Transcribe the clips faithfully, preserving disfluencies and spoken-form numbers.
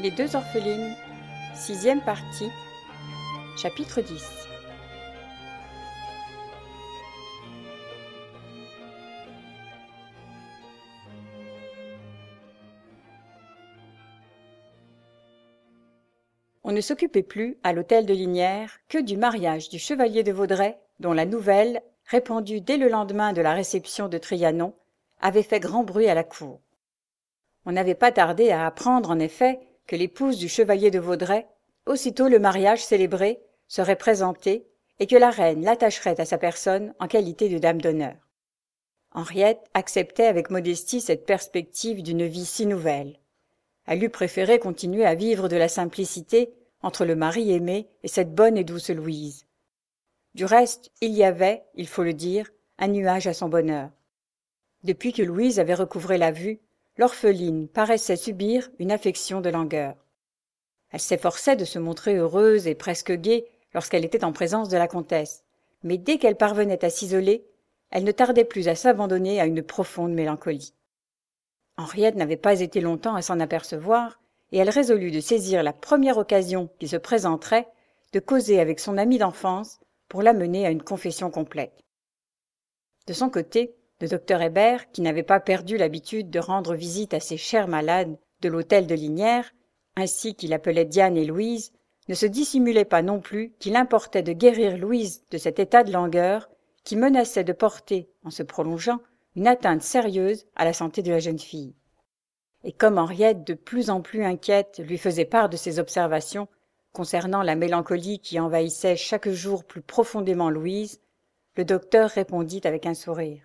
Les deux orphelines, sixième partie, chapitre dix. On ne s'occupait plus, à l'hôtel de Lignières, que du mariage du chevalier de Vaudrey, dont la nouvelle, répandue dès le lendemain de la réception de Trianon, avait fait grand bruit à la cour. On n'avait pas tardé à apprendre, en effet, que l'épouse du chevalier de Vaudrey, aussitôt le mariage célébré, serait présentée et que la reine l'attacherait à sa personne en qualité de dame d'honneur. Henriette acceptait avec modestie cette perspective d'une vie si nouvelle. Elle eût préféré continuer à vivre de la simplicité entre le mari aimé et cette bonne et douce Louise. Du reste, il y avait, il faut le dire, un nuage à son bonheur. Depuis que Louise avait recouvré la vue, l'orpheline paraissait subir une affection de langueur. Elle s'efforçait de se montrer heureuse et presque gaie lorsqu'elle était en présence de la comtesse, mais dès qu'elle parvenait à s'isoler, elle ne tardait plus à s'abandonner à une profonde mélancolie. Henriette n'avait pas été longtemps à s'en apercevoir, et elle résolut de saisir la première occasion qui se présenterait de causer avec son amie d'enfance pour l'amener à une confession complète. De son côté, le docteur Hébert, qui n'avait pas perdu l'habitude de rendre visite à ses chers malades de l'hôtel de Lignières, ainsi qu'il appelait Diane et Louise, ne se dissimulait pas non plus qu'il importait de guérir Louise de cet état de langueur qui menaçait de porter, en se prolongeant, une atteinte sérieuse à la santé de la jeune fille. Et comme Henriette, de plus en plus inquiète, lui faisait part de ses observations concernant la mélancolie qui envahissait chaque jour plus profondément Louise, le docteur répondit avec un sourire.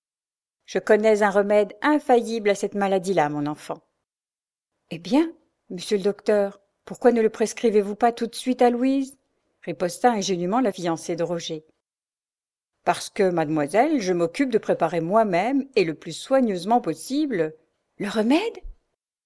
« Je connais un remède infaillible à cette maladie-là, mon enfant. »« Eh bien, monsieur le docteur, pourquoi ne le prescrivez-vous pas tout de suite à Louise ?» riposta ingénument la fiancée de Roger. « Parce que, mademoiselle, je m'occupe de préparer moi-même et le plus soigneusement possible. »« Le remède ?»« Oui, »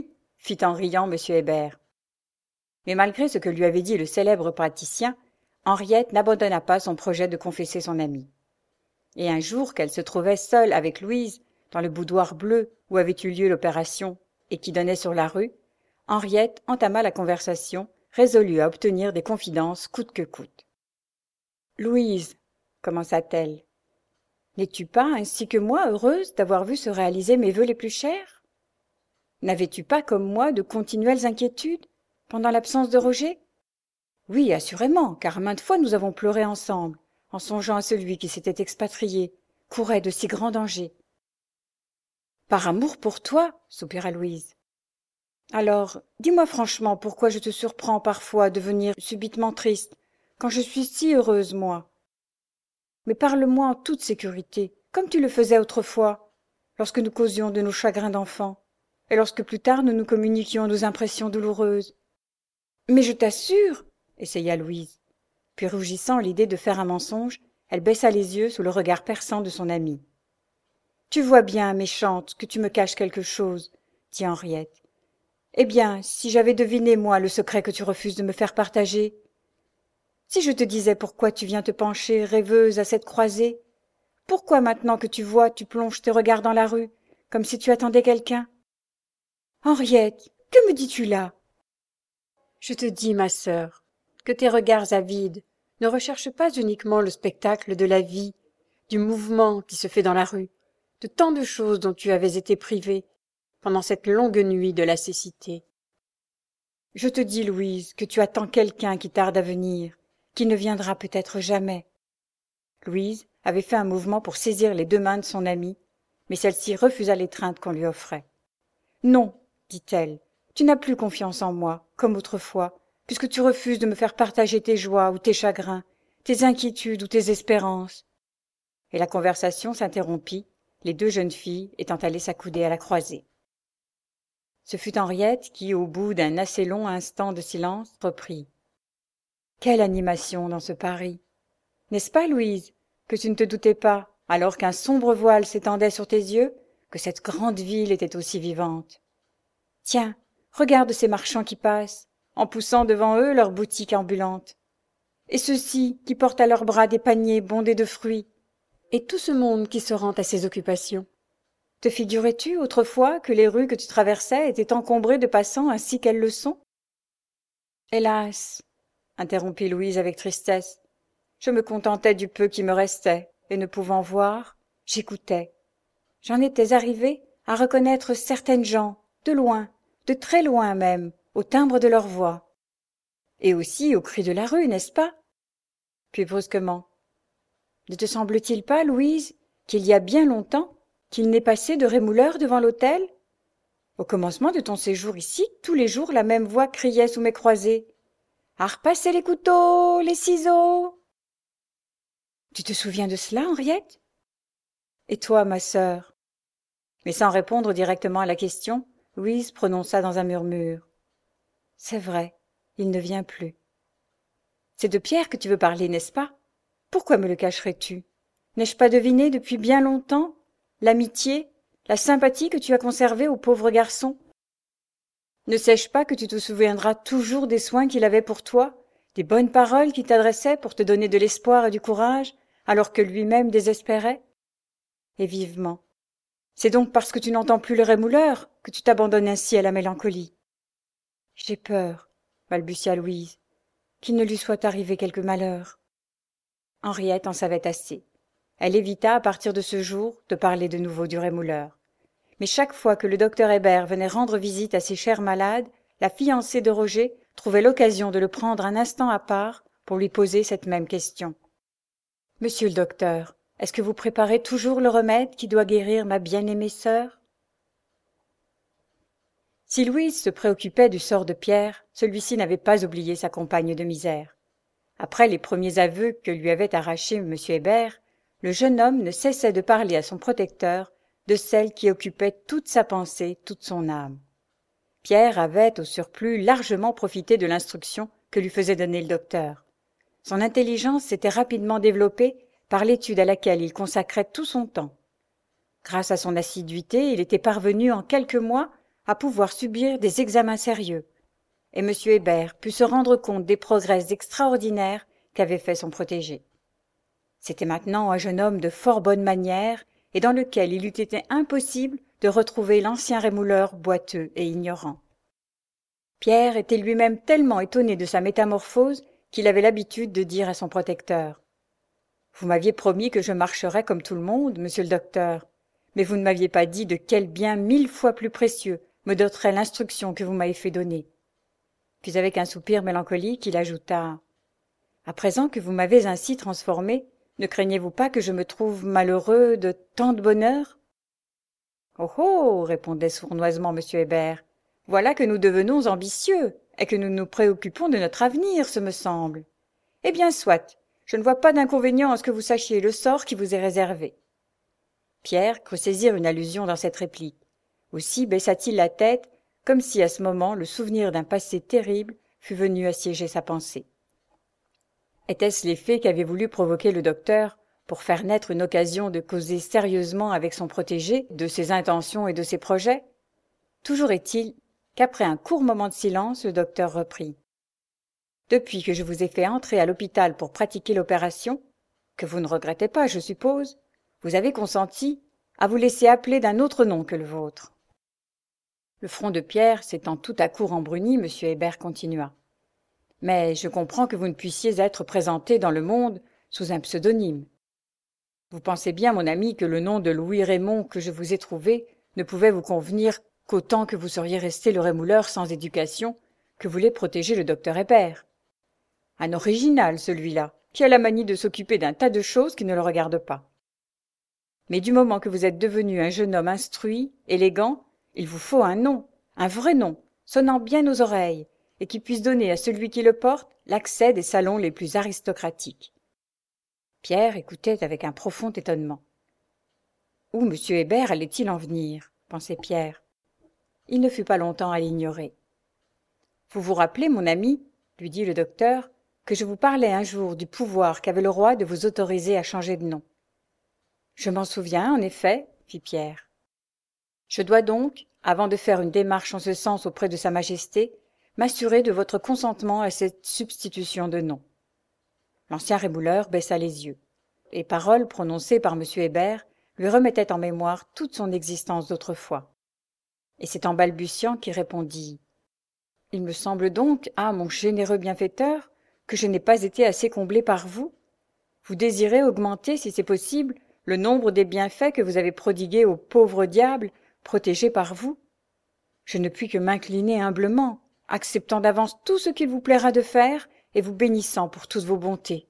fit en riant monsieur Hébert. Mais malgré ce que lui avait dit le célèbre praticien, Henriette n'abandonna pas son projet de confesser son amie. Et un jour qu'elle se trouvait seule avec Louise dans le boudoir bleu où avait eu lieu l'opération et qui donnait sur la rue, Henriette entama la conversation, résolue à obtenir des confidences coûte que coûte. « Louise, commença-t-elle, n'es-tu pas, ainsi que moi, heureuse d'avoir vu se réaliser mes vœux les plus chers? N'avais-tu pas, comme moi, de continuelles inquiétudes pendant l'absence de Roger? Oui, assurément, car maintes fois nous avons pleuré ensemble, en songeant à celui qui s'était expatrié, courait de si grands dangers. Par amour pour toi, soupira Louise. Alors, dis-moi franchement pourquoi je te surprends parfois à devenir subitement triste, quand je suis si heureuse, moi. Mais parle-moi en toute sécurité, comme tu le faisais autrefois, lorsque nous causions de nos chagrins d'enfant, et lorsque plus tard nous nous communiquions nos impressions douloureuses. Mais je t'assure, essaya Louise. Puis rougissant à l'idée de faire un mensonge, elle baissa les yeux sous le regard perçant de son amie. « Tu vois bien, méchante, que tu me caches quelque chose, » dit Henriette. « Eh bien, si j'avais deviné, moi, le secret que tu refuses de me faire partager? Si je te disais pourquoi tu viens te pencher, rêveuse, à cette croisée? Pourquoi, maintenant que tu vois, tu plonges tes regards dans la rue, comme si tu attendais quelqu'un? Henriette, que me dis-tu là? Je te dis, ma sœur, que tes regards avides ne recherchent pas uniquement le spectacle de la vie, du mouvement qui se fait dans la rue, de tant de choses dont tu avais été privée pendant cette longue nuit de la cécité. Je te dis, Louise, que tu attends quelqu'un qui tarde à venir, qui ne viendra peut-être jamais. Louise avait fait un mouvement pour saisir les deux mains de son amie, mais celle-ci refusa l'étreinte qu'on lui offrait. « Non, dit-elle, tu n'as plus confiance en moi, comme autrefois, puisque tu refuses de me faire partager tes joies ou tes chagrins, tes inquiétudes ou tes espérances. » Et la conversation s'interrompit, les deux jeunes filles étant allées s'accouder à la croisée. Ce fut Henriette qui, au bout d'un assez long instant de silence, reprit. « Quelle animation dans ce Paris! N'est-ce pas, Louise, que tu ne te doutais pas, alors qu'un sombre voile s'étendait sur tes yeux, que cette grande ville était aussi vivante? Tiens, regarde ces marchands qui passent, en poussant devant eux leurs boutiques ambulantes. Et ceux-ci qui portent à leurs bras des paniers bondés de fruits. Et tout ce monde qui se rend à ces occupations. Te figurais-tu autrefois que les rues que tu traversais étaient encombrées de passants ainsi qu'elles le sont? Hélas, interrompit Louise avec tristesse, je me contentais du peu qui me restait, et ne pouvant voir, j'écoutais. J'en étais arrivée à reconnaître certaines gens, de loin, de très loin même, au timbre de leur voix. Et aussi au cri de la rue, n'est-ce pas? Puis brusquement. Ne te semble-t-il pas, Louise, qu'il y a bien longtemps qu'il n'est passé de rémouleur devant l'hôtel? Au commencement de ton séjour ici, tous les jours la même voix criait sous mes croisées. « À repasser les couteaux, les ciseaux !» Tu te souviens de cela, Henriette? Et toi, ma sœur? Mais sans répondre directement à la question, Louise prononça dans un murmure. C'est vrai, il ne vient plus. C'est de Pierre que tu veux parler, n'est-ce pas? Pourquoi me le cacherais-tu? N'ai-je pas deviné depuis bien longtemps l'amitié, la sympathie que tu as conservée au pauvre garçon? Ne sais-je pas que tu te souviendras toujours des soins qu'il avait pour toi, des bonnes paroles qu'il t'adressait pour te donner de l'espoir et du courage, alors que lui-même désespérait? Et vivement. C'est donc parce que tu n'entends plus le rémouleur que tu t'abandonnes ainsi à la mélancolie. J'ai peur, balbutia Louise, qu'il ne lui soit arrivé quelque malheur. Henriette en savait assez. Elle évita, à partir de ce jour, de parler de nouveau du rémouleur. Mais chaque fois que le docteur Hébert venait rendre visite à ses chers malades, la fiancée de Roger trouvait l'occasion de le prendre un instant à part pour lui poser cette même question. « Monsieur le docteur, est-ce que vous préparez toujours le remède qui doit guérir ma bien-aimée sœur ?» Si Louise se préoccupait du sort de Pierre, celui-ci n'avait pas oublié sa compagne de misère. Après les premiers aveux que lui avait arrachés M. Hébert, le jeune homme ne cessait de parler à son protecteur de celle qui occupait toute sa pensée, toute son âme. Pierre avait, au surplus, largement profité de l'instruction que lui faisait donner le docteur. Son intelligence s'était rapidement développée par l'étude à laquelle il consacrait tout son temps. Grâce à son assiduité, il était parvenu en quelques mois à pouvoir subir des examens sérieux, et M. Hébert put se rendre compte des progrès extraordinaires qu'avait fait son protégé. C'était maintenant un jeune homme de fort bonnes manières et dans lequel il eût été impossible de retrouver l'ancien rémouleur boiteux et ignorant. Pierre était lui-même tellement étonné de sa métamorphose qu'il avait l'habitude de dire à son protecteur « Vous m'aviez promis que je marcherais comme tout le monde, monsieur le docteur, mais vous ne m'aviez pas dit de quel bien mille fois plus précieux me doterait l'instruction que vous m'avez fait donner. » Puis avec un soupir mélancolique, il ajouta « À présent que vous m'avez ainsi transformé, ne craignez-vous pas que je me trouve malheureux de tant de bonheur ?»« Oh oh !» répondait sournoisement M. Hébert. « Voilà que nous devenons ambitieux et que nous nous préoccupons de notre avenir, ce me semble. Eh bien, soit, je ne vois pas d'inconvénient à ce que vous sachiez le sort qui vous est réservé. » Pierre crut saisir une allusion dans cette réplique. Aussi baissa-t-il la tête, comme si à ce moment le souvenir d'un passé terrible fût venu assiéger sa pensée. Était-ce l'effet qu'avait voulu provoquer le docteur pour faire naître une occasion de causer sérieusement avec son protégé de ses intentions et de ses projets? Toujours est-il qu'après un court moment de silence, le docteur reprit. « Depuis que je vous ai fait entrer à l'hôpital pour pratiquer l'opération, que vous ne regrettez pas, je suppose, vous avez consenti à vous laisser appeler d'un autre nom que le vôtre. » Le front de Pierre s'étant tout à coup rembruni, M. Hébert continua. « Mais je comprends que vous ne puissiez être présenté dans le monde sous un pseudonyme. Vous pensez bien, mon ami, que le nom de Louis Raymond que je vous ai trouvé ne pouvait vous convenir qu'autant que vous seriez resté le rémouleur sans éducation que voulait protéger le docteur Hébert. Un original, celui-là, qui a la manie de s'occuper d'un tas de choses qui ne le regardent pas. Mais du moment que vous êtes devenu un jeune homme instruit, élégant, il vous faut un nom, un vrai nom, sonnant bien aux oreilles, et qui puisse donner à celui qui le porte l'accès des salons les plus aristocratiques. » Pierre écoutait avec un profond étonnement. Où M. Hébert allait-il en venir, pensait Pierre. Il ne fut pas longtemps à l'ignorer. « Vous vous rappelez, mon ami, lui dit le docteur, que je vous parlais un jour du pouvoir qu'avait le roi de vous autoriser à changer de nom. »« Je m'en souviens, en effet, fit Pierre. Je dois donc, avant de faire une démarche en ce sens auprès de Sa Majesté, m'assurer de votre consentement à cette substitution de nom. » L'ancien rémouleur baissa les yeux. Les paroles prononcées par M. Hébert lui remettait en mémoire toute son existence d'autrefois. Et c'est en balbutiant qu'il répondit « Il me semble donc, ah, mon généreux bienfaiteur, que je n'ai pas été assez comblé par vous. Vous désirez augmenter, si c'est possible, le nombre des bienfaits que vous avez prodigués au pauvre diable, protégé par vous. Je ne puis que m'incliner humblement, acceptant d'avance tout ce qu'il vous plaira de faire et vous bénissant pour toutes vos bontés.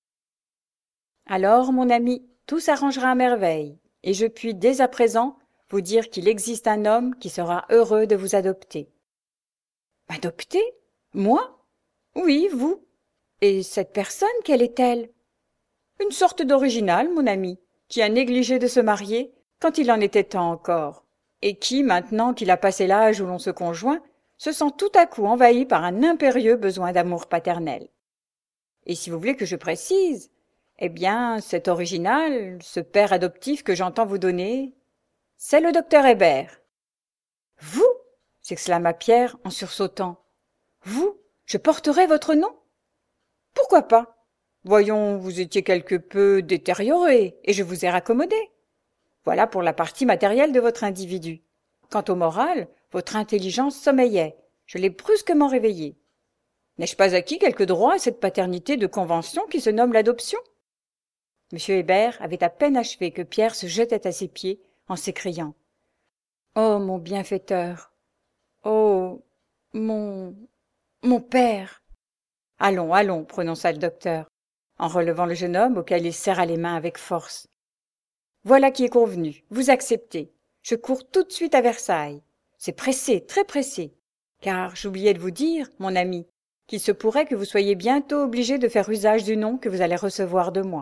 Alors, mon ami, tout s'arrangera à merveille, et je puis dès à présent vous dire qu'il existe un homme qui sera heureux de vous adopter. » « M'adopter? Moi? Oui, vous. Et cette personne, quelle est-elle? » « Une sorte d'original, mon ami, qui a négligé de se marier quand il en était temps encore, et qui, maintenant qu'il a passé l'âge où l'on se conjoint, se sent tout à coup envahi par un impérieux besoin d'amour paternel. Et si vous voulez que je précise, eh bien, cet original, ce père adoptif que j'entends vous donner, c'est le docteur Hébert. « Vous » s'exclama Pierre en sursautant. « Vous, je porterai votre nom? Pourquoi pas? Voyons, vous étiez quelque peu détérioré, et je vous ai raccommodé. Voilà pour la partie matérielle de votre individu. Quant au moral, votre intelligence sommeillait, je l'ai brusquement réveillée. N'ai-je pas acquis quelque droit à cette paternité de convention qui se nomme l'adoption? » Monsieur Hébert avait à peine achevé que Pierre se jetait à ses pieds en s'écriant « Oh, mon bienfaiteur! Oh, mon... mon père !»« Allons, allons, » prononça le docteur, en relevant le jeune homme auquel il serra les mains avec force. « Voilà qui est convenu, vous acceptez. Je cours tout de suite à Versailles. C'est pressé, très pressé, car j'oubliais de vous dire, mon ami, qu'il se pourrait que vous soyez bientôt obligé de faire usage du nom que vous allez recevoir de moi. »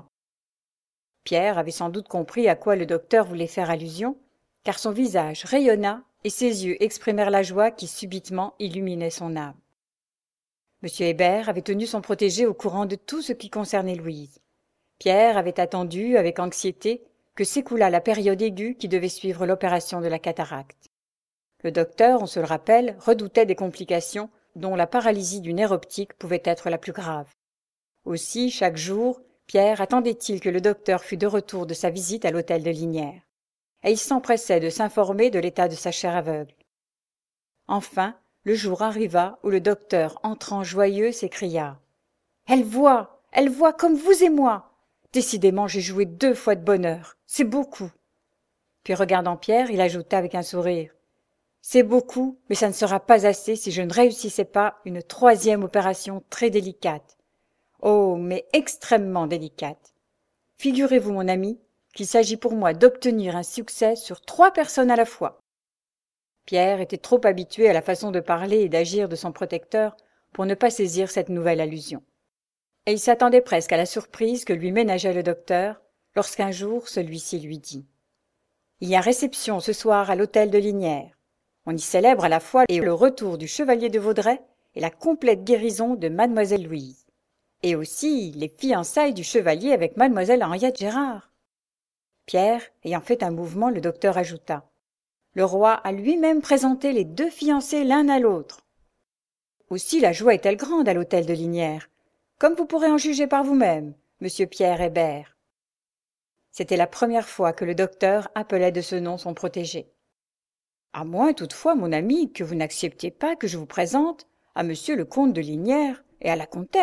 Pierre avait sans doute compris à quoi le docteur voulait faire allusion, car son visage rayonna et ses yeux exprimèrent la joie qui subitement illuminait son âme. Monsieur Hébert avait tenu son protégé au courant de tout ce qui concernait Louise. Pierre avait attendu avec anxiété que s'écoulât la période aiguë qui devait suivre l'opération de la cataracte. Le docteur, on se le rappelle, redoutait des complications dont la paralysie du nerf optique pouvait être la plus grave. Aussi, chaque jour, Pierre attendait-il que le docteur fût de retour de sa visite à l'hôtel de Lignières, et il s'empressait de s'informer de l'état de sa chère aveugle. Enfin, le jour arriva où le docteur, entrant joyeux, s'écria « Elle voit, elle voit comme vous et moi. Décidément, j'ai joué deux fois de bonheur. C'est beaucoup. » Puis regardant Pierre, il ajouta avec un sourire « C'est beaucoup, mais ça ne sera pas assez si je ne réussissais pas une troisième opération très délicate. Oh, mais extrêmement délicate. Figurez-vous, mon ami, qu'il s'agit pour moi d'obtenir un succès sur trois personnes à la fois. » Pierre était trop habitué à la façon de parler et d'agir de son protecteur pour ne pas saisir cette nouvelle allusion. Et il s'attendait presque à la surprise que lui ménageait le docteur lorsqu'un jour celui-ci lui dit « Il y a réception ce soir à l'hôtel de Lignières. On y célèbre à la fois le retour du chevalier de Vaudrey et la complète guérison de mademoiselle Louise. Et aussi les fiançailles du chevalier avec mademoiselle Henriette Gérard. » Pierre, ayant fait un mouvement, le docteur ajouta « Le roi a lui-même présenté les deux fiancés l'un à l'autre. Aussi la joie est-elle grande à l'hôtel de Lignières, comme vous pourrez en juger par vous-même, monsieur Pierre Hébert. » C'était la première fois que le docteur appelait de ce nom son protégé. « À moins toutefois, mon ami, que vous n'acceptiez pas que je vous présente à monsieur le comte de Lignières et à la comtesse. »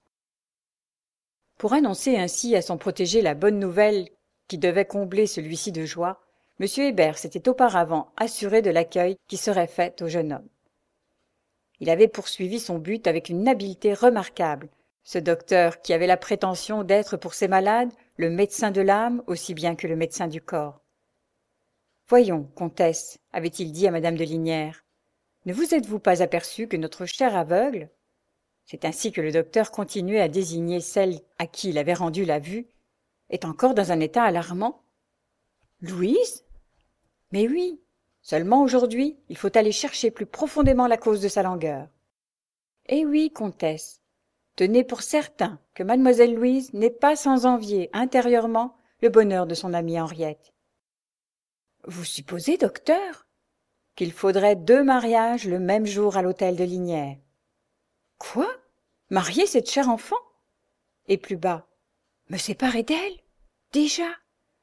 Pour annoncer ainsi à son protégé la bonne nouvelle qui devait combler celui-ci de joie, M. Hébert s'était auparavant assuré de l'accueil qui serait fait au jeune homme. Il avait poursuivi son but avec une habileté remarquable, ce docteur qui avait la prétention d'être pour ses malades le médecin de l'âme aussi bien que le médecin du corps. « Voyons, comtesse, avait-il dit à madame de Lignières, ne vous êtes-vous pas aperçue que notre cher aveugle, c'est ainsi que le docteur continuait à désigner celle à qui il avait rendu la vue, est encore dans un état alarmant? Louise? Mais oui, seulement aujourd'hui, il faut aller chercher plus profondément la cause de sa langueur. Eh oui, comtesse, tenez pour certain que mademoiselle Louise n'est pas sans envier intérieurement le bonheur de son amie Henriette. Vous supposez, docteur, qu'il faudrait deux mariages le même jour à l'hôtel de Lignières. Quoi? Marier cette chère enfant? Et plus bas, me séparer d'elle? Déjà?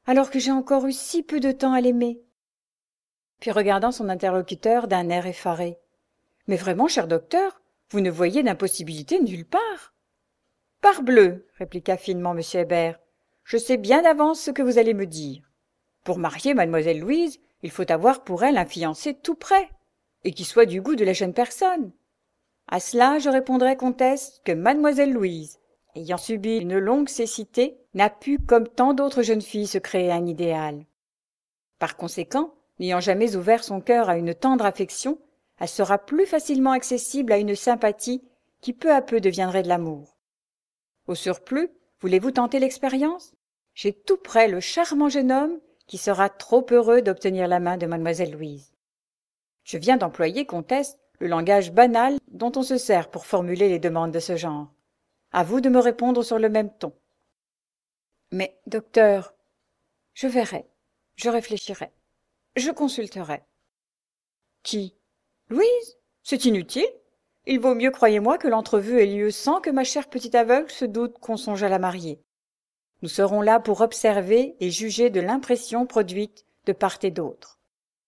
alors que j'ai encore eu si peu de temps à l'aimer. Puis regardant son interlocuteur d'un air effaré. Mais vraiment, cher docteur, vous ne voyez d'impossibilité nulle part. Parbleu, répliqua finement M. Hébert, je sais bien d'avance ce que vous allez me dire. Pour marier mademoiselle Louise, il faut avoir pour elle un fiancé tout prêt, et qui soit du goût de la jeune personne. À cela, je répondrai, comtesse, que mademoiselle Louise, ayant subi une longue cécité, n'a pu, comme tant d'autres jeunes filles, se créer un idéal. Par conséquent, n'ayant jamais ouvert son cœur à une tendre affection, elle sera plus facilement accessible à une sympathie qui peu à peu deviendrait de l'amour. Au surplus, voulez-vous tenter l'expérience? J'ai tout prêt le charmant jeune homme qui sera trop heureux d'obtenir la main de mademoiselle Louise. Je viens d'employer, comtesse, le langage banal dont on se sert pour formuler les demandes de ce genre. À vous de me répondre sur le même ton. Mais, docteur, je verrai, je réfléchirai, je consulterai. Qui? Louise? C'est inutile. Il vaut mieux, croyez-moi, que l'entrevue ait lieu sans que ma chère petite aveugle se doute qu'on songe à la marier. Nous serons là pour observer et juger de l'impression produite de part et d'autre.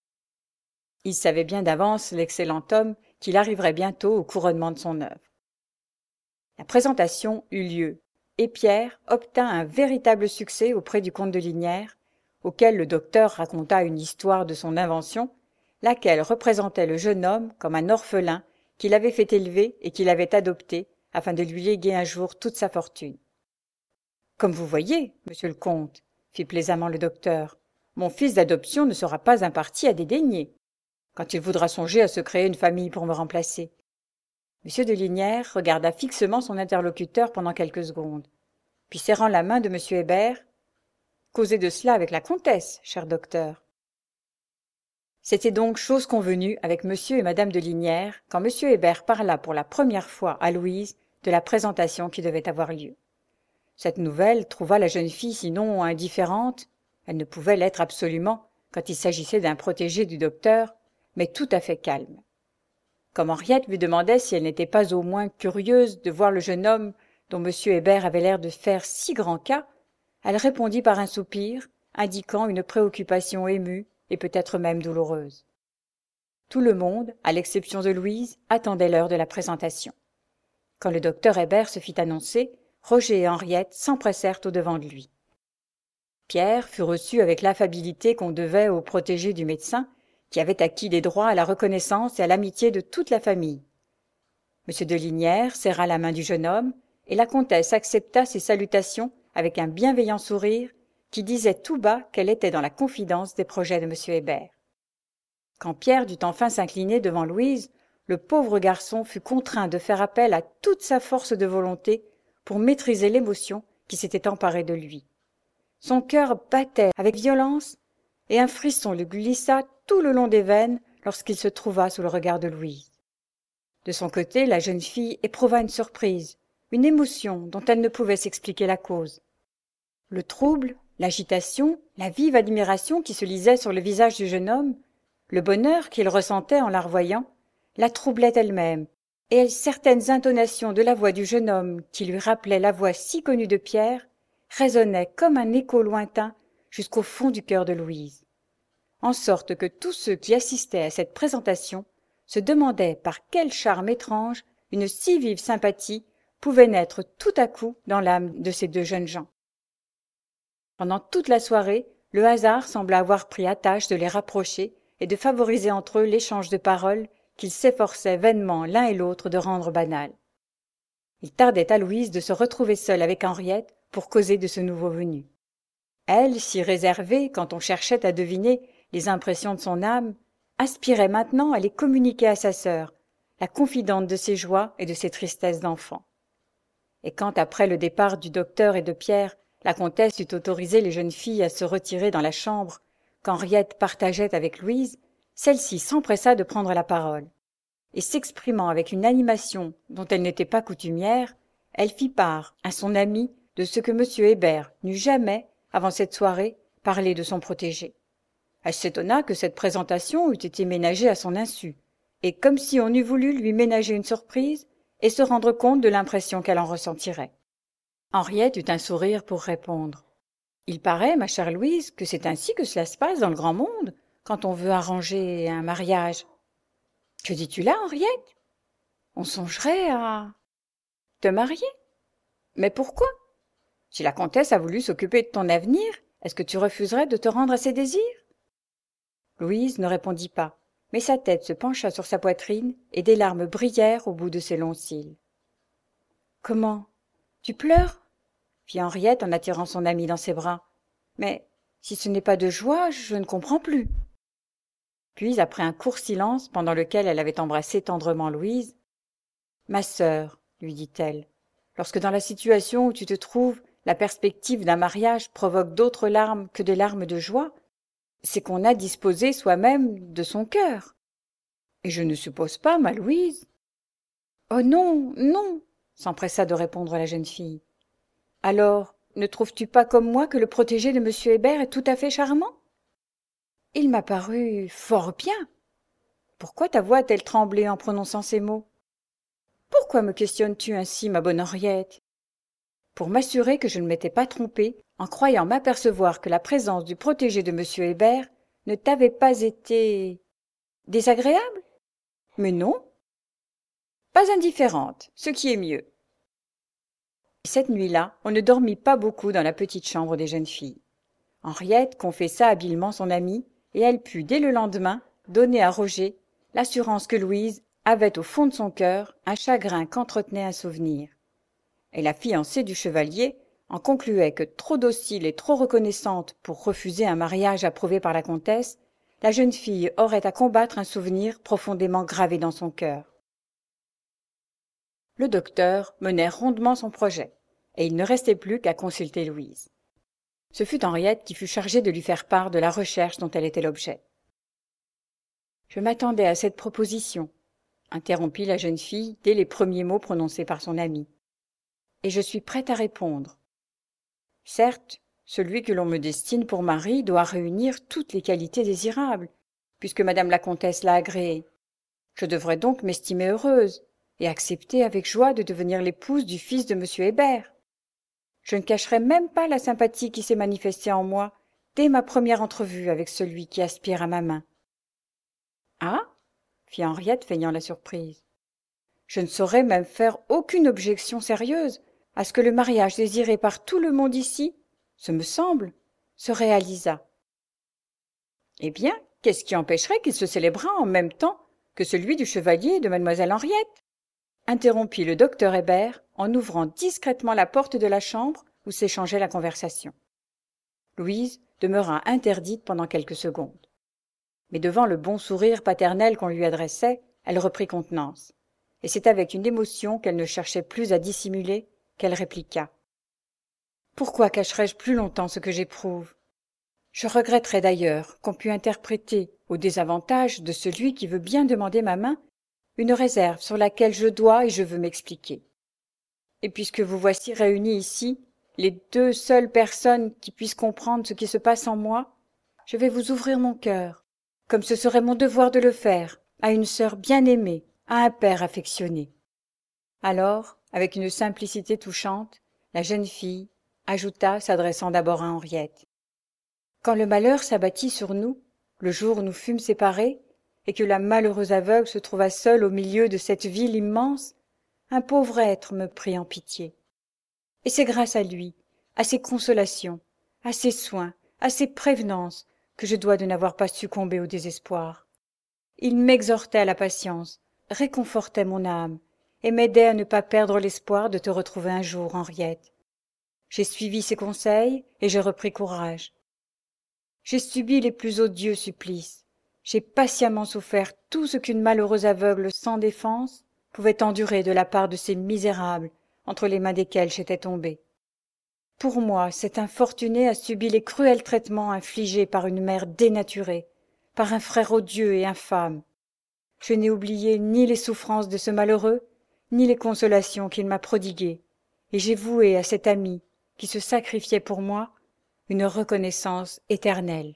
Il savait bien d'avance, l'excellent homme, qu'il arriverait bientôt au couronnement de son œuvre. La présentation eut lieu, et Pierre obtint un véritable succès auprès du comte de Lignières, auquel le docteur raconta une histoire de son invention, laquelle représentait le jeune homme comme un orphelin qu'il avait fait élever et qu'il avait adopté afin de lui léguer un jour toute sa fortune. « Comme vous voyez, monsieur le comte, fit plaisamment le docteur, mon fils d'adoption ne sera pas un parti à dédaigner, quand il voudra songer à se créer une famille pour me remplacer. » M. de Lignières regarda fixement son interlocuteur pendant quelques secondes, puis serrant la main de M. Hébert, « Causez de cela avec la comtesse, cher docteur. » C'était donc chose convenue avec M. et Mme de Lignières quand M. Hébert parla pour la première fois à Louise de la présentation qui devait avoir lieu. Cette nouvelle trouva la jeune fille sinon indifférente, elle ne pouvait l'être absolument quand il s'agissait d'un protégé du docteur, mais tout à fait calme. Comme Henriette lui demandait si elle n'était pas au moins curieuse de voir le jeune homme dont M. Hébert avait l'air de faire si grand cas, elle répondit par un soupir, indiquant une préoccupation émue et peut-être même douloureuse. Tout le monde, à l'exception de Louise, attendait l'heure de la présentation. Quand le docteur Hébert se fit annoncer, Roger et Henriette s'empressèrent au-devant de lui. Pierre fut reçu avec l'affabilité qu'on devait au protégé du médecin, qui avait acquis des droits à la reconnaissance et à l'amitié de toute la famille. M. de Lignières serra la main du jeune homme, et la comtesse accepta ses salutations avec un bienveillant sourire qui disait tout bas qu'elle était dans la confidence des projets de M. Hébert. Quand Pierre dut enfin s'incliner devant Louise, le pauvre garçon fut contraint de faire appel à toute sa force de volonté pour maîtriser l'émotion qui s'était emparée de lui. Son cœur battait avec violence, et un frisson lui glissa tout le long des veines lorsqu'il se trouva sous le regard de Louise. De son côté, la jeune fille éprouva une surprise, une émotion dont elle ne pouvait s'expliquer la cause. Le trouble, l'agitation, la vive admiration qui se lisait sur le visage du jeune homme, le bonheur qu'il ressentait en la revoyant, la troublaient elle-même, et certaines intonations de la voix du jeune homme qui lui rappelaient la voix si connue de Pierre résonnaient comme un écho lointain jusqu'au fond du cœur de Louise. En sorte que tous ceux qui assistaient à cette présentation se demandaient par quel charme étrange une si vive sympathie pouvait naître tout à coup dans l'âme de ces deux jeunes gens. Pendant toute la soirée, le hasard sembla avoir pris à tâche de les rapprocher et de favoriser entre eux l'échange de paroles qu'ils s'efforçaient vainement l'un et l'autre de rendre banal. Il tardait à Louise de se retrouver seule avec Henriette pour causer de ce nouveau venu. Elle, si réservée quand on cherchait à deviner les impressions de son âme, aspirait maintenant à les communiquer à sa sœur, la confidente de ses joies et de ses tristesses d'enfant. Et quand, après le départ du docteur et de Pierre, la comtesse eut autorisé les jeunes filles à se retirer dans la chambre qu'Henriette partageait avec Louise, celle-ci s'empressa de prendre la parole, et s'exprimant avec une animation dont elle n'était pas coutumière, elle fit part à son amie de ce que M. Hébert n'eût jamais, avant cette soirée, parlé de son protégé. Elle s'étonna que cette présentation eût été ménagée à son insu, et comme si on eût voulu lui ménager une surprise et se rendre compte de l'impression qu'elle en ressentirait. Henriette eut un sourire pour répondre. Il paraît, ma chère Louise, que c'est ainsi que cela se passe dans le grand monde, quand on veut arranger un mariage. Que dis-tu là, Henriette? On songerait à te marier? Mais pourquoi? Si la comtesse a voulu s'occuper de ton avenir, est-ce que tu refuserais de te rendre à ses désirs? Louise ne répondit pas, mais sa tête se pencha sur sa poitrine et des larmes brillèrent au bout de ses longs cils. « Comment? Tu pleures ?» fit Henriette en attirant son amie dans ses bras. « Mais si ce n'est pas de joie, je ne comprends plus. » Puis, après un court silence pendant lequel elle avait embrassé tendrement Louise, « Ma sœur, lui dit-elle, lorsque dans la situation où tu te trouves, la perspective d'un mariage provoque d'autres larmes que des larmes de joie, c'est qu'on a disposé soi-même de son cœur. Et je ne suppose pas, ma Louise. »« Oh non, non !» s'empressa de répondre la jeune fille. « Alors, ne trouves-tu pas comme moi que le protégé de M. Hébert est tout à fait charmant ? » « Il m'a paru fort bien. » « Pourquoi ta voix a-t-elle tremblé en prononçant ces mots ? » « Pourquoi me questionnes-tu ainsi, ma bonne Henriette ? » « Pour m'assurer que je ne m'étais pas trompée en croyant m'apercevoir que la présence du protégé de M. Hébert ne t'avait pas été désagréable ? Mais non, pas indifférente, ce qui est mieux. » Cette nuit-là, on ne dormit pas beaucoup dans la petite chambre des jeunes filles. Henriette confessa habilement son amie, et elle put, dès le lendemain, donner à Roger l'assurance que Louise avait au fond de son cœur un chagrin qu'entretenait un souvenir. Et la fiancée du chevalier en concluait que, trop docile et trop reconnaissante pour refuser un mariage approuvé par la comtesse, la jeune fille aurait à combattre un souvenir profondément gravé dans son cœur. Le docteur menait rondement son projet, et il ne restait plus qu'à consulter Louise. Ce fut Henriette qui fut chargée de lui faire part de la recherche dont elle était l'objet. « Je m'attendais à cette proposition, » interrompit la jeune fille dès les premiers mots prononcés par son amie. « Et je suis prête à répondre. Certes, celui que l'on me destine pour mari doit réunir toutes les qualités désirables, puisque madame la comtesse l'a agréé. Je devrais donc m'estimer heureuse et accepter avec joie de devenir l'épouse du fils de M. Hébert. Je ne cacherai même pas la sympathie qui s'est manifestée en moi dès ma première entrevue avec celui qui aspire à ma main. »« Ah » fit Henriette, feignant la surprise. « Je ne saurais même faire aucune objection sérieuse à ce que le mariage désiré par tout le monde ici, ce me semble, se réalisât. »« Eh bien, qu'est-ce qui empêcherait qu'il se célébrât en même temps que celui du chevalier et de mademoiselle Henriette ?» interrompit le docteur Hébert en ouvrant discrètement la porte de la chambre où s'échangeait la conversation. Louise demeura interdite pendant quelques secondes. Mais devant le bon sourire paternel qu'on lui adressait, elle reprit contenance. Et c'est avec une émotion qu'elle ne cherchait plus à dissimuler qu'elle répliqua. « Pourquoi cacherais-je plus longtemps ce que j'éprouve ? Je regretterais d'ailleurs qu'on pût interpréter, au désavantage de celui qui veut bien demander ma main, une réserve sur laquelle je dois et je veux m'expliquer. Et puisque vous voici réunis ici, les deux seules personnes qui puissent comprendre ce qui se passe en moi, je vais vous ouvrir mon cœur, comme ce serait mon devoir de le faire, à une sœur bien-aimée, à un père affectionné. » Alors, avec une simplicité touchante, la jeune fille ajouta, s'adressant d'abord à Henriette. « Quand le malheur s'abattit sur nous, le jour où nous fûmes séparés, et que la malheureuse aveugle se trouva seule au milieu de cette ville immense, un pauvre être me prit en pitié. Et c'est grâce à lui, à ses consolations, à ses soins, à ses prévenances, que je dois de n'avoir pas succombé au désespoir. Il m'exhortait à la patience, réconfortait mon âme, et m'aidait à ne pas perdre l'espoir de te retrouver un jour, Henriette. J'ai suivi ses conseils et j'ai repris courage. J'ai subi les plus odieux supplices. J'ai patiemment souffert tout ce qu'une malheureuse aveugle sans défense pouvait endurer de la part de ces misérables entre les mains desquels j'étais tombée. Pour moi, cet infortuné a subi les cruels traitements infligés par une mère dénaturée, par un frère odieux et infâme. Je n'ai oublié ni les souffrances de ce malheureux, ni les consolations qu'il m'a prodiguées, et j'ai voué à cet ami, qui se sacrifiait pour moi, une reconnaissance éternelle.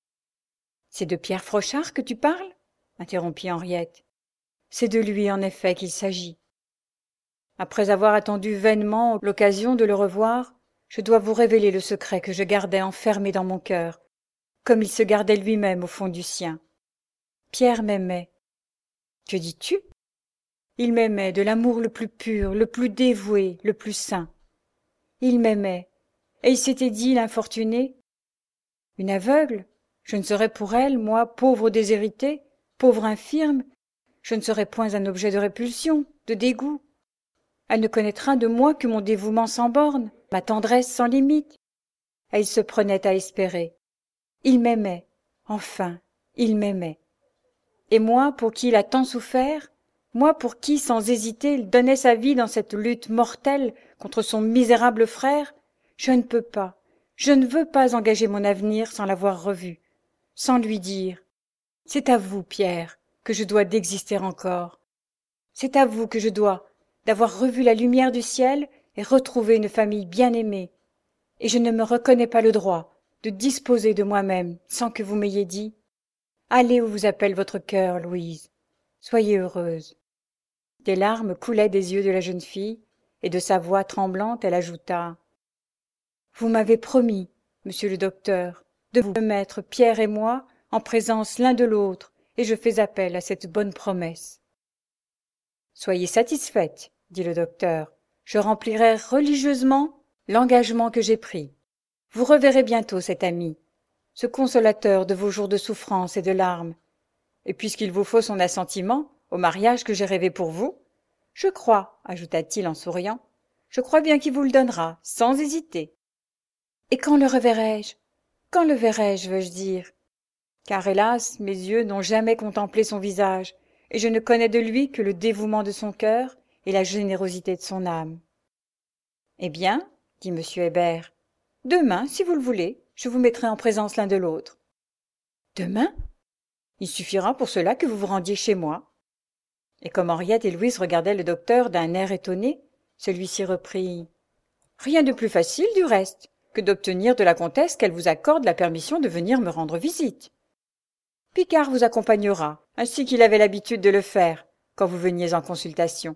« C'est de Pierre Frochard que tu parles ?» interrompit Henriette. « C'est de lui, en effet, qu'il s'agit. Après avoir attendu vainement l'occasion de le revoir, je dois vous révéler le secret que je gardais enfermé dans mon cœur, comme il se gardait lui-même au fond du sien. Pierre m'aimait. Que dis-tu? Il m'aimait de l'amour le plus pur, le plus dévoué, le plus saint. Il m'aimait, et il s'était dit, l'infortuné, une aveugle, je ne serais pour elle, moi, pauvre déshéritée, pauvre infirme, je ne serais point un objet de répulsion, de dégoût. Elle ne connaîtra de moi que mon dévouement sans bornes, ma tendresse sans limite. Et il se prenait à espérer. Il m'aimait, enfin, il m'aimait. Et moi, pour qui il a tant souffert, moi pour qui, sans hésiter, il donnait sa vie dans cette lutte mortelle contre son misérable frère, je ne peux pas, je ne veux pas engager mon avenir sans l'avoir revu, sans lui dire « C'est à vous, Pierre, que je dois d'exister encore. C'est à vous que je dois d'avoir revu la lumière du ciel et retrouvé une famille bien-aimée. Et je ne me reconnais pas le droit de disposer de moi-même sans que vous m'ayez dit « Allez où vous appelle votre cœur, Louise. Soyez heureuse. » Des larmes coulaient des yeux de la jeune fille, et de sa voix tremblante, elle ajouta « Vous m'avez promis, monsieur le docteur, de vous mettre, Pierre et moi, en présence l'un de l'autre, et je fais appel à cette bonne promesse. »« Soyez satisfaite, dit le docteur, je remplirai religieusement l'engagement que j'ai pris. Vous reverrez bientôt cet ami, ce consolateur de vos jours de souffrance et de larmes. Et puisqu'il vous faut son assentiment au mariage que j'ai rêvé pour vous, je crois, ajouta-t-il en souriant, je crois bien qu'il vous le donnera, sans hésiter. Et quand le reverrai-je? Quand le verrai-je, veux-je dire? Car hélas, mes yeux n'ont jamais contemplé son visage, et je ne connais de lui que le dévouement de son cœur et la générosité de son âme. Eh bien, dit M. Hébert, demain, si vous le voulez, je vous mettrai en présence l'un de l'autre. Demain? Il suffira pour cela que vous vous rendiez chez moi. Et comme Henriette et Louise regardaient le docteur d'un air étonné, celui-ci reprit. Rien de plus facile, du reste, que d'obtenir de la comtesse qu'elle vous accorde la permission de venir me rendre visite. Picard vous accompagnera, ainsi qu'il avait l'habitude de le faire, quand vous veniez en consultation.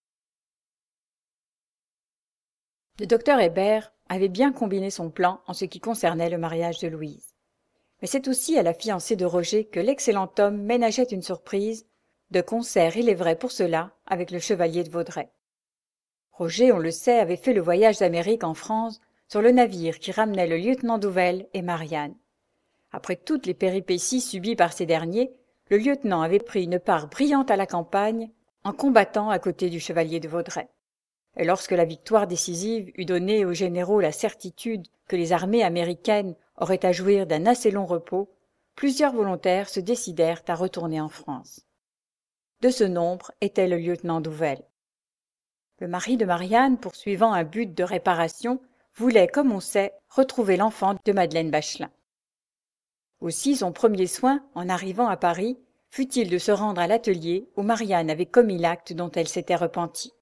Le docteur Hébert avait bien combiné son plan en ce qui concernait le mariage de Louise. Mais c'est aussi à la fiancée de Roger que l'excellent homme ménageait une surprise, de concert, il est vrai pour cela, avec le chevalier de Vaudrey. Roger, on le sait, avait fait le voyage d'Amérique en France sur le navire qui ramenait le lieutenant Douvel et Marianne. Après toutes les péripéties subies par ces derniers, le lieutenant avait pris une part brillante à la campagne en combattant à côté du chevalier de Vaudrey. Et lorsque la victoire décisive eut donné aux généraux la certitude que les armées américaines auraient à jouir d'un assez long repos, plusieurs volontaires se décidèrent à retourner en France. De ce nombre était le lieutenant Douvel. Le mari de Marianne, poursuivant un but de réparation, voulait, comme on sait, retrouver l'enfant de Madeleine Bachelin. Aussi son premier soin, en arrivant à Paris, fut-il de se rendre à l'atelier où Marianne avait commis l'acte dont elle s'était repentie.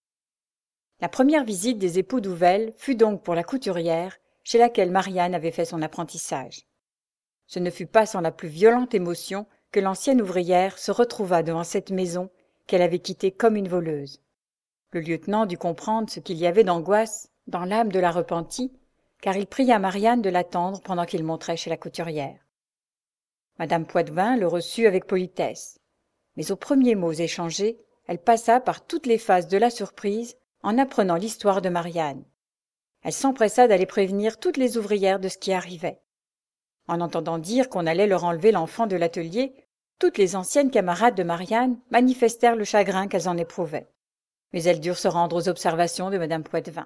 La première visite des époux Douvel fut donc pour la couturière, chez laquelle Marianne avait fait son apprentissage. Ce ne fut pas sans la plus violente émotion que l'ancienne ouvrière se retrouva devant cette maison qu'elle avait quittée comme une voleuse. Le lieutenant dut comprendre ce qu'il y avait d'angoisse dans l'âme de la repentie, car il pria Marianne de l'attendre pendant qu'il monterait chez la couturière. Madame Poitevin le reçut avec politesse, mais aux premiers mots échangés, elle passa par toutes les phases de la surprise en apprenant l'histoire de Marianne. Elle s'empressa d'aller prévenir toutes les ouvrières de ce qui arrivait. En entendant dire qu'on allait leur enlever l'enfant de l'atelier, toutes les anciennes camarades de Marianne manifestèrent le chagrin qu'elles en éprouvaient. Mais elles durent se rendre aux observations de madame Poitevin.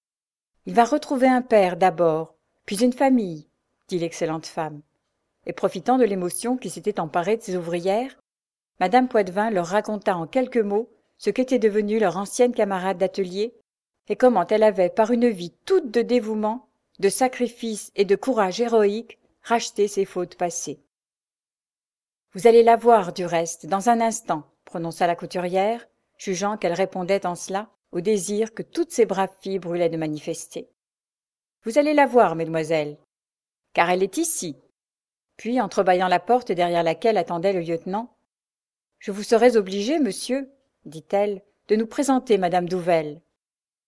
« Il va retrouver un père d'abord, puis une famille, » dit l'excellente femme. Et profitant de l'émotion qui s'était emparée de ses ouvrières, madame Poitevin leur raconta en quelques mots ce qu'était devenue leur ancienne camarade d'atelier et comment elle avait, par une vie toute de dévouement, de sacrifice et de courage héroïque, racheté ses fautes passées. « Vous allez la voir, du reste, dans un instant, » prononça la couturière, jugeant qu'elle répondait en cela au désir que toutes ces braves filles brûlaient de manifester. « Vous allez la voir, mesdemoiselles, car elle est ici. » Puis, entrebâillant la porte derrière laquelle attendait le lieutenant, « Je vous serais obligée, monsieur, dit-elle, de nous présenter madame Douvel. »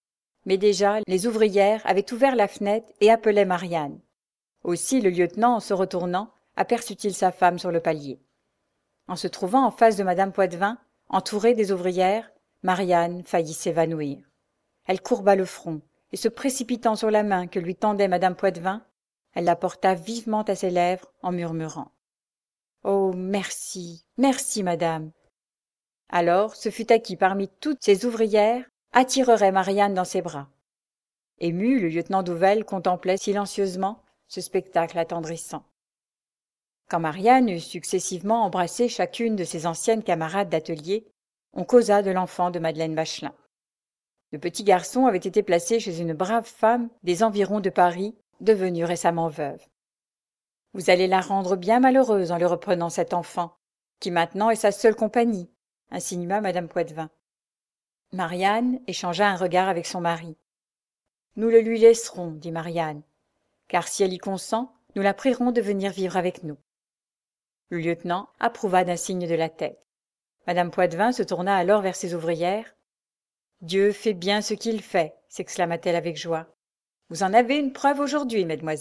Mais déjà, les ouvrières avaient ouvert la fenêtre et appelaient Marianne. Aussi le lieutenant, en se retournant, aperçut-il sa femme sur le palier. En se trouvant en face de madame Poitevin, entourée des ouvrières, Marianne faillit s'évanouir. Elle courba le front, et se précipitant sur la main que lui tendait madame Poitevin, elle la porta vivement à ses lèvres en murmurant « Oh, merci, merci, madame !» Alors ce fut à qui, parmi toutes ces ouvrières, attirerait Marianne dans ses bras. Ému, le lieutenant Douvel contemplait silencieusement ce spectacle attendrissant. Quand Marianne eut successivement embrassé chacune de ses anciennes camarades d'atelier, on causa de l'enfant de Madeleine Bachelin. Le petit garçon avait été placé chez une brave femme des environs de Paris, devenue récemment veuve. « Vous allez la rendre bien malheureuse en le reprenant cet enfant, qui maintenant est sa seule compagnie, » insinua madame Poitevin. Marianne échangea un regard avec son mari. « Nous le lui laisserons, » dit Marianne, « car si elle y consent, nous la prierons de venir vivre avec nous. » Le lieutenant approuva d'un signe de la tête. Madame Poitevin se tourna alors vers ses ouvrières. « Dieu fait bien ce qu'il fait, » s'exclama-t-elle avec joie. « Vous en avez une preuve aujourd'hui, mesdemoiselles. »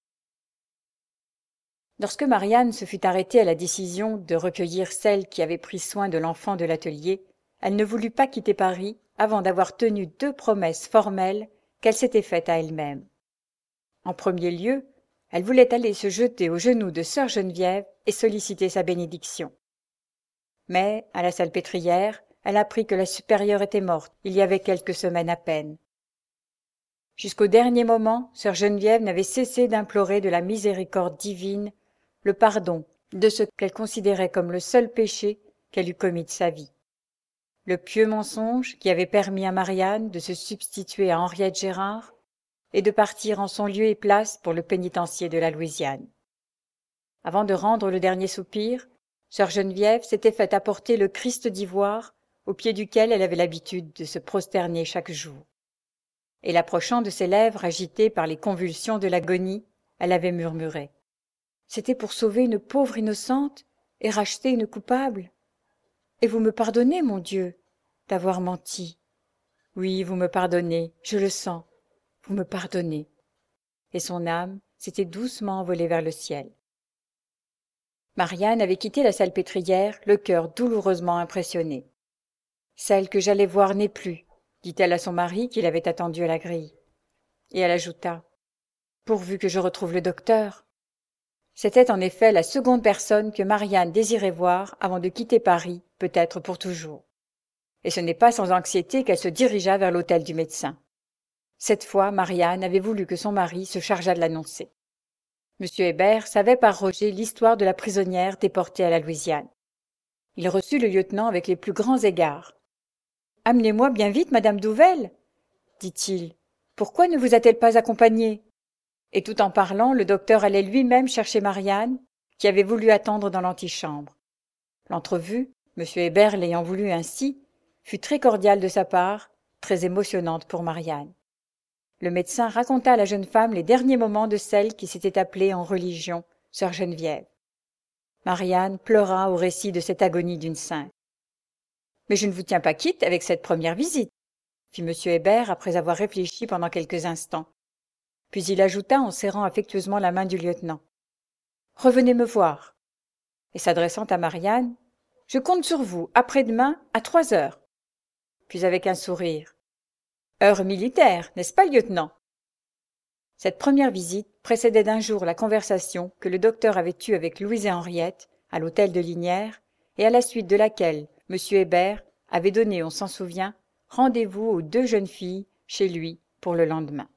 Lorsque Marianne se fut arrêtée à la décision de recueillir celle qui avait pris soin de l'enfant de l'atelier, elle ne voulut pas quitter Paris avant d'avoir tenu deux promesses formelles qu'elle s'était faites à elle-même. En premier lieu, elle voulait aller se jeter aux genoux de sœur Geneviève et solliciter sa bénédiction. Mais, à la Salpêtrière, elle apprit que la supérieure était morte il y avait quelques semaines à peine. Jusqu'au dernier moment, sœur Geneviève n'avait cessé d'implorer de la miséricorde divine le pardon de ce qu'elle considérait comme le seul péché qu'elle eût commis de sa vie. Le pieux mensonge qui avait permis à Marianne de se substituer à Henriette Gérard et de partir en son lieu et place pour le pénitencier de la Louisiane. Avant de rendre le dernier soupir, sœur Geneviève s'était fait apporter le Christ d'ivoire au pied duquel elle avait l'habitude de se prosterner chaque jour. Et l'approchant de ses lèvres agitées par les convulsions de l'agonie, elle avait murmuré. C'était pour sauver une pauvre innocente et racheter une coupable. Et vous me pardonnez, mon Dieu, d'avoir menti. Oui, vous me pardonnez, je le sens. Vous me pardonnez. Et son âme s'était doucement envolée vers le ciel. Marianne avait quitté la Salpêtrière, le cœur douloureusement impressionné. Celle que j'allais voir n'est plus, dit-elle à son mari qui l'avait attendue à la grille. Et elle ajouta, pourvu que je retrouve le docteur. C'était en effet la seconde personne que Marianne désirait voir avant de quitter Paris, peut-être pour toujours. Et ce n'est pas sans anxiété qu'elle se dirigea vers l'hôtel du médecin. Cette fois, Marianne avait voulu que son mari se chargeât de l'annoncer. Monsieur Hébert savait par Roger l'histoire de la prisonnière déportée à la Louisiane. Il reçut le lieutenant avec les plus grands égards. « Amenez-moi bien vite madame Douvel, dit-il. « Pourquoi ne vous a-t-elle pas accompagnée ?» Et tout en parlant, le docteur allait lui-même chercher Marianne, qui avait voulu attendre dans l'antichambre. L'entrevue, monsieur Hébert l'ayant voulu ainsi, fut très cordiale de sa part, très émotionnante pour Marianne. Le médecin raconta à la jeune femme les derniers moments de celle qui s'était appelée en religion sœur Geneviève. Marianne pleura au récit de cette agonie d'une sainte. « Mais je ne vous tiens pas quitte avec cette première visite, » fit monsieur Hébert après avoir réfléchi pendant quelques instants. Puis il ajouta en serrant affectueusement la main du lieutenant. « Revenez me voir. » Et s'adressant à Marianne, « Je compte sur vous, après-demain, à trois heures. » Puis avec un sourire. « Heure militaire, n'est-ce pas, lieutenant ?» Cette première visite précédait d'un jour la conversation que le docteur avait eue avec Louise et Henriette à l'hôtel de Linières et à la suite de laquelle M. Hébert avait donné, on s'en souvient, rendez-vous aux deux jeunes filles chez lui pour le lendemain.